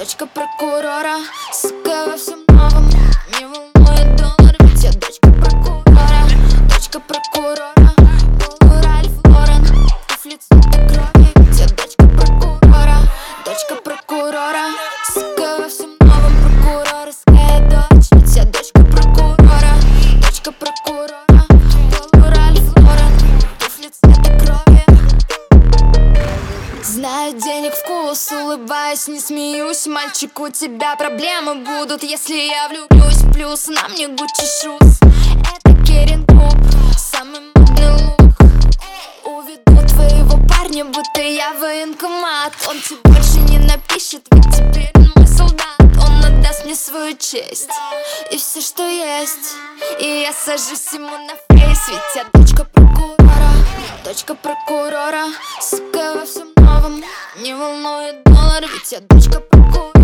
дочка прокурора. Сука во всем новом, не волнует доллар, ведь я дочка прокурора. Дочка прокурора, Пол Ральф Лорен, туфли цвета крови, ведь я дочка прокурора. Дочка прокурора, сука во всем новом, прокурорская дочь, ведь я дочка прокурора. Дочка прокурора, Пол Ральф Лорен, туфли цвета крови. Знаю денег вкус, улыбаюсь, не смеюсь. Мальчик, у тебя проблемы будут, если я влюблюсь. Плюс на мне Гуччи шуз, это Керин Куб, самый модный лук. Уведу твоего парня, будто я военкомат. Он тебе больше не напишет, ведь теперь он мой солдат. Он отдаст мне свою честь и все, что есть, и я сажусь ему на фейс, ведь я дочка прокурора. Дочка прокурора, сука во всем новом, не волнует доллар, ведь я дочка прокурора.